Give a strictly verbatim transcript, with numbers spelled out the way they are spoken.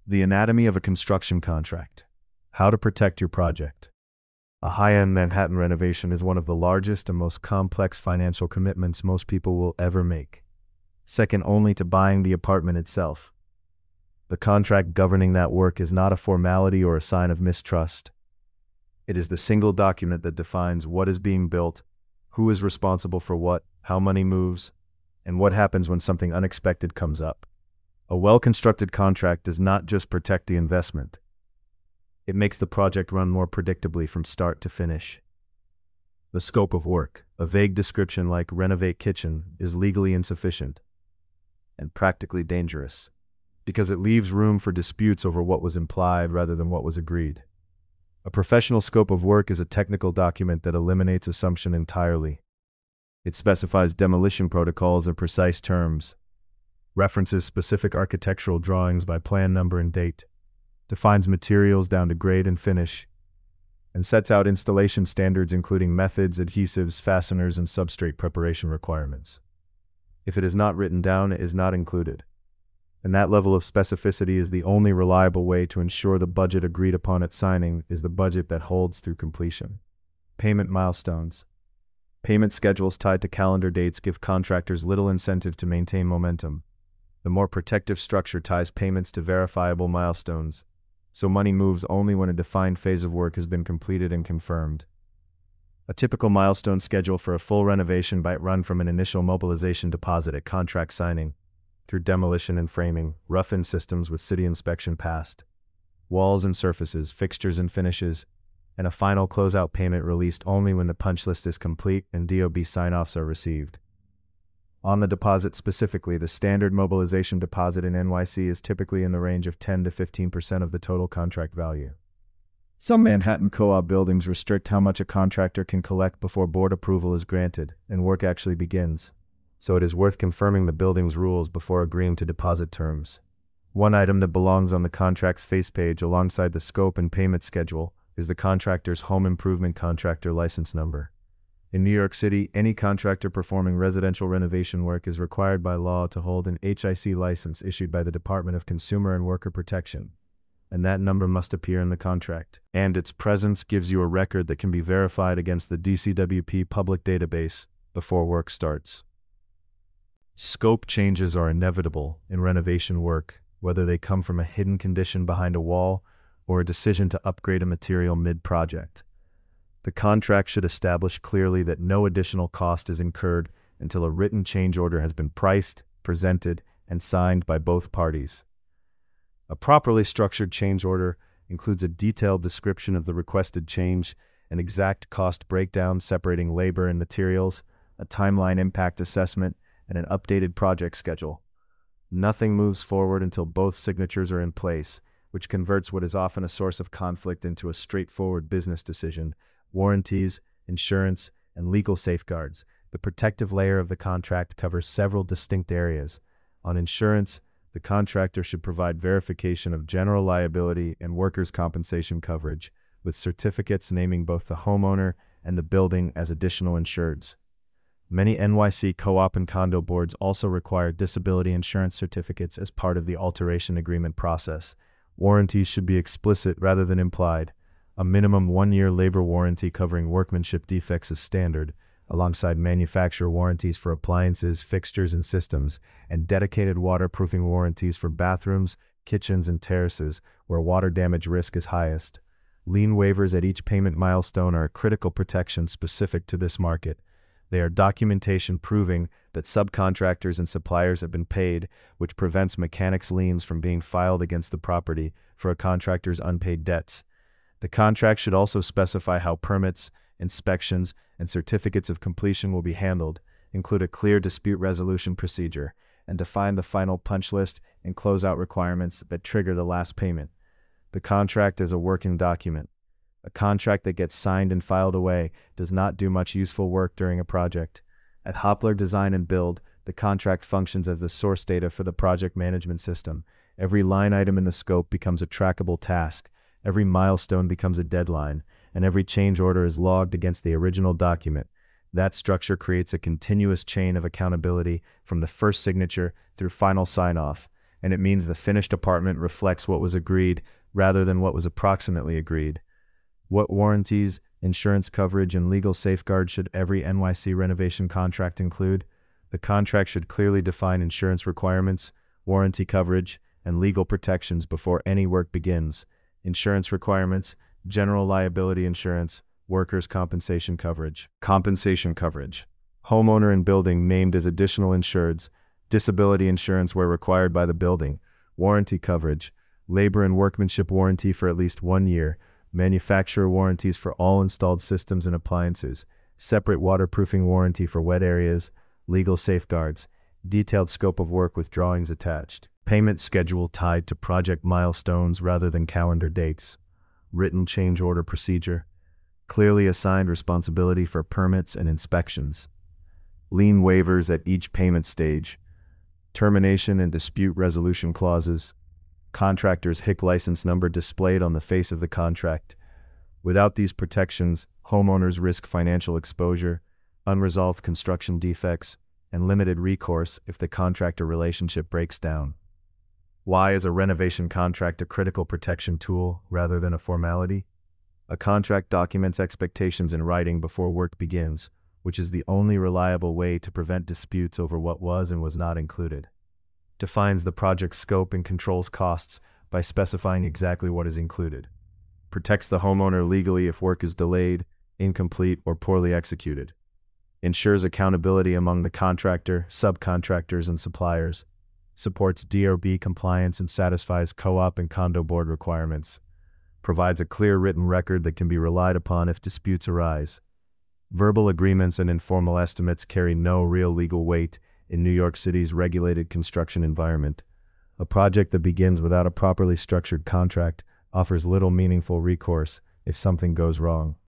The anatomy of a construction contract. How to protect your project. A high-end Manhattan renovation is one of the largest and most complex financial commitments most people will ever make, second only to buying the apartment itself. The contract governing that work is not a formality or a sign of mistrust. It is the single document that defines what is being built, who is responsible for what, how money moves, and what happens when something unexpected comes up. A well-constructed contract does not just protect the investment. It makes the project run more predictably from start to finish. The scope of work, a vague description like renovate kitchen, is legally insufficient and practically dangerous because it leaves room for disputes over what was implied rather than what was agreed. A professional scope of work is a technical document that eliminates assumption entirely. It specifies demolition protocols in precise terms, references specific architectural drawings by plan number and date, defines materials down to grade and finish, and sets out installation standards including methods, adhesives, fasteners, and substrate preparation requirements. If it is not written down, it is not included. And that level of specificity is the only reliable way to ensure the budget agreed upon at signing is the budget that holds through completion. Payment milestones. Payment schedules tied to calendar dates give contractors little incentive to maintain momentum. The more protective structure ties payments to verifiable milestones, so money moves only when a defined phase of work has been completed and confirmed. A typical milestone schedule for a full renovation might run from an initial mobilization deposit at contract signing, through demolition and framing, rough-in systems with city inspection passed, walls and surfaces, fixtures and finishes, and a final closeout payment released only when the punch list is complete and D O B sign-offs are received. On the deposit specifically, the standard mobilization deposit in N Y C is typically in the range of ten to fifteen percent of the total contract value. Some Manhattan co-op buildings restrict how much a contractor can collect before board approval is granted and work actually begins, so it is worth confirming the building's rules before agreeing to deposit terms. One item that belongs on the contract's face page alongside the scope and payment schedule is the contractor's home improvement contractor license number. In New York City, any contractor performing residential renovation work is required by law to hold an H I C license issued by the Department of Consumer and Worker Protection, and that number must appear in the contract. And its presence gives you a record that can be verified against the D C W P public database before work starts. Scope changes are inevitable in renovation work, whether they come from a hidden condition behind a wall or a decision to upgrade a material mid-project. The contract should establish clearly that no additional cost is incurred until a written change order has been priced, presented, and signed by both parties. A properly structured change order includes a detailed description of the requested change, an exact cost breakdown separating labor and materials, a timeline impact assessment, and an updated project schedule. Nothing moves forward until both signatures are in place, which converts what is often a source of conflict into a straightforward business decision. Warranties, insurance, and legal safeguards. The protective layer of the contract covers several distinct areas. On insurance, the contractor should provide verification of general liability and workers' compensation coverage, with certificates naming both the homeowner and the building as additional insureds. Many N Y C co-op and condo boards also require disability insurance certificates as part of the alteration agreement process. Warranties should be explicit rather than implied. A minimum one-year labor warranty covering workmanship defects is standard, alongside manufacturer warranties for appliances, fixtures, and systems, and dedicated waterproofing warranties for bathrooms, kitchens, and terraces, where water damage risk is highest. Lien waivers at each payment milestone are a critical protection specific to this market. They are documentation proving that subcontractors and suppliers have been paid, which prevents mechanics' liens from being filed against the property for a contractor's unpaid debts. The contract should also specify how permits, inspections, and certificates of completion will be handled, include a clear dispute resolution procedure, and define the final punch list and closeout requirements that trigger the last payment. The contract is a working document. A contract that gets signed and filed away does not do much useful work during a project. At Hoppler Design and Build, the contract functions as the source data for the project management system. Every line item in the scope becomes a trackable task. Every milestone becomes a deadline, and every change order is logged against the original document. That structure creates a continuous chain of accountability from the first signature through final sign-off, and it means the finished apartment reflects what was agreed rather than what was approximately agreed. What warranties, insurance coverage, and legal safeguards should every N Y C renovation contract include? The contract should clearly define insurance requirements, warranty coverage, and legal protections before any work begins. Insurance requirements: general liability insurance, workers' compensation coverage. Compensation coverage: homeowner and building named as additional insureds, disability insurance where required by the building, warranty coverage, labor and workmanship warranty for at least one year, manufacturer warranties for all installed systems and appliances, separate waterproofing warranty for wet areas, legal safeguards, detailed scope of work with drawings attached, payment schedule tied to project milestones rather than calendar dates, written change order procedure, clearly assigned responsibility for permits and inspections, lien waivers at each payment stage, termination and dispute resolution clauses, contractor's H I C license number displayed on the face of the contract. Without these protections, homeowners risk financial exposure, unresolved construction defects, and limited recourse if the contractor relationship breaks down. Why is a renovation contract a critical protection tool rather than a formality? A contract documents expectations in writing before work begins, which is the only reliable way to prevent disputes over what was and was not included. Defines the project's scope and controls costs by specifying exactly what is included. Protects the homeowner legally if work is delayed, incomplete, or poorly executed. Ensures accountability among the contractor, subcontractors, and suppliers. Supports D O B compliance and satisfies co-op and condo board requirements. Provides a clear written record that can be relied upon if disputes arise. Verbal agreements and informal estimates carry no real legal weight in New York City's regulated construction environment. A project that begins without a properly structured contract offers little meaningful recourse if something goes wrong.